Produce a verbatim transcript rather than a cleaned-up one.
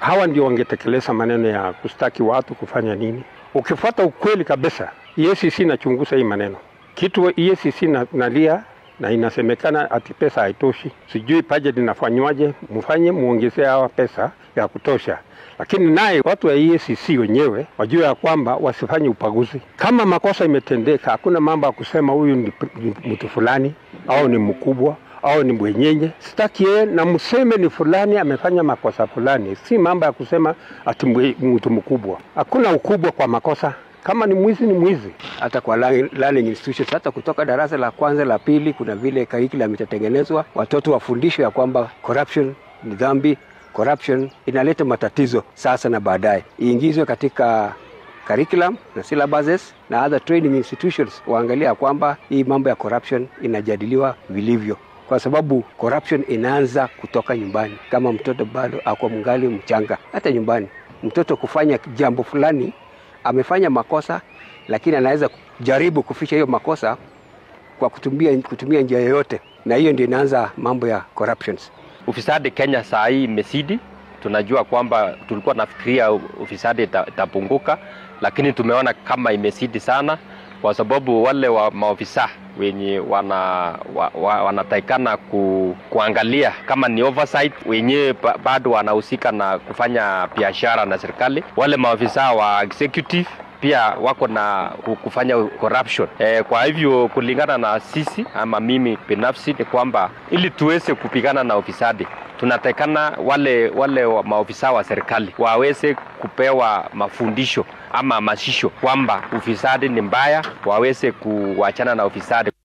hawa ndio wangetekeleza maneno ya kustaki watu kufanya nini. Ukifuata ukweli kabisa, E A C C inachunguza hii maneno. Kitu E A C C na, nalia na inasemekana ati pesa haitoshi. Sijui budget inafanywaje, mfanye muongezee hawa pesa ya kutosha. Lakini naye watu wa E A C C wenyewe wajue ya kwamba wasifanye upaguzi. Kama makosa imetendeka, hakuna mambo ya kusema huyu ni mtu fulani au ni mkubwa au ni mwenyenye. Sitaki yeye na mseme ni fulani amefanya makosa fulani. Si mambo ya kusema ati mtu mkubwa. Hakuna ukubwa kwa makosa. Kama ni mwizi ni mwizi. Hata kwa learning institutions, hata kutoka darasa la kwanza la pili, kuna vile curriculum itatengenezwa, watoto wafundishwe ya kwamba corruption ni dhambi, corruption inaleta matatizo sasa na baadaye. Iingizwe katika curriculum na syllabuses na other training institutions, waangalia kwamba hii mambo ya corruption inajadiliwa vilivyo. Kwa sababu corruption inaanza kutoka nyumbani. Kama mtoto bado ako mngali mchanga, hata nyumbani mtoto kufanya jambo fulani, amefanya makosa, lakini anaweza kujaribu kuficha hiyo makosa kwa kutumia kutumia njia yoyote, na hiyo ndio inaanza mambo ya corruptions. Ufisadi Kenya saa hii imezidi. Tunajua kwamba tulikuwa nafikiria ufisadi itapunguka, lakini tumeona kama imezidi sana, kwa sababu wale wa maofisa wenye wana wa, wa, wanataikana ku, kuangalia kama ni oversight, wenye bado wanahusika na kufanya biashara na serikali. Wale maofisa wa executive pia wako na kufanya corruption. E, kwa hivyo kulingana na sisi ama mimi binafsi ni kwamba ili tuweze kupigana na ufisadi, tunatakana wale wale wa maofisa wa serikali waweze kupewa mafundisho ama masisho kwamba ufisadi ni mbaya, waweze kuachana na ufisadi.